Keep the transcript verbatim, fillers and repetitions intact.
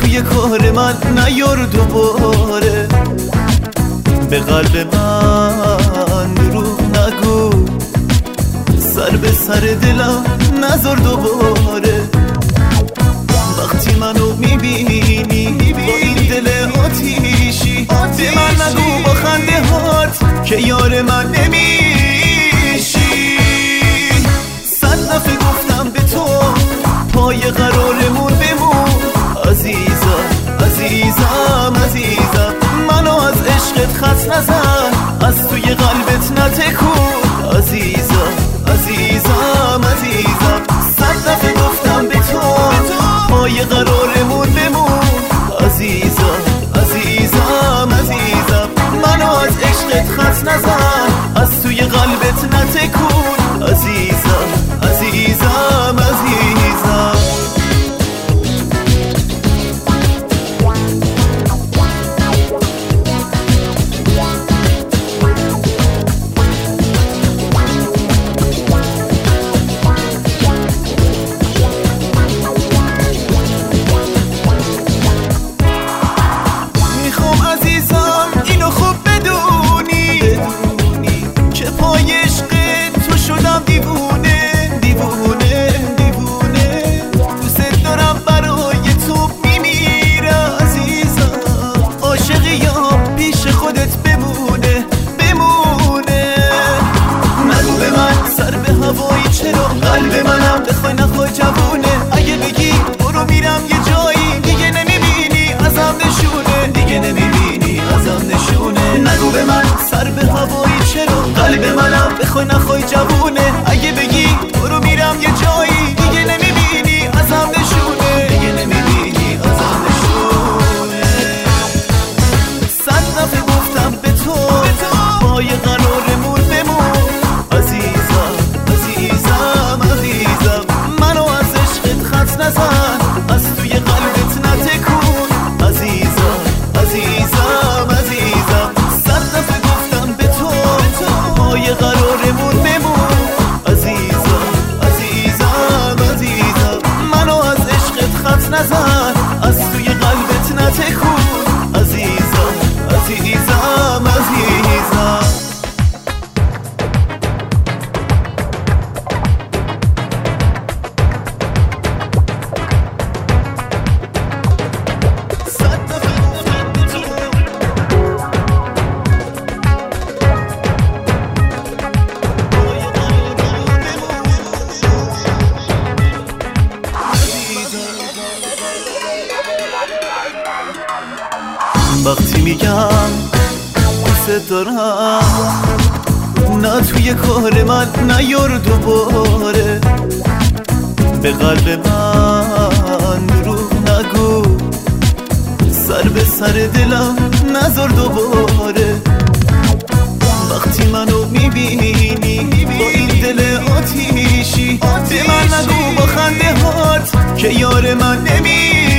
توی کار من نیار دوباره. به قلب من دروغ نگو، سر به سر دلم نذار دوباره. وقتی منو میبینی با این دل آتیشی، به من نگو با خنده هات که یار من نمیشی. صد دفعه گفتم به تو پای قرارمون بمون. عزیزم عزیزم عزیزم منو از عشقت خط نزن، از توی قلبت نتکون. عزیزم عزیزم عزیزم صد دفعه گفتم به تو پای قرارمون بمون. عزیزم عزیزم عزیزم منو از عشقت خط نزن، از توی قلبت نتکون. عزیزم عزیزم عزیزم قلب منم بخوای نخوای جوونه. اگه بگی برو میرم یه جایی دیگه نمیبینی ازم نشونه، دیگه نمیبینی ازم نشونه. نگو به من سر به هوایی چرا، قلب منم بخوای نخوای جوونه. اگه بگی برو میرم یه جایی دیگه نمیبینی ازم نشونه، دیگه نمیبینی ازم نشونه. صد دفعه گفتم به تو پای قرارمون بمون. عزیزم عزیزم عزیزم منو از عشقت خط نزن، از توی قلبت نتکون. عزیزم عزیزم عزیزم صد دفعه گفتم به تو پای قرارمون بمون. عزیزم عزیزم عزیزم منو از عشقت خط نزن، از توی قلبت نتکون. عزیزم عزیزم عزیزم وقتی میگم دوست دارم، نه توی کار من نیار دوباره. به قلب من دروغ نگو، سر به سر دلم نذار دوباره. وقتی منو میبینی با این دل آتیشی، به من نگو با خنده هات که یار من نمی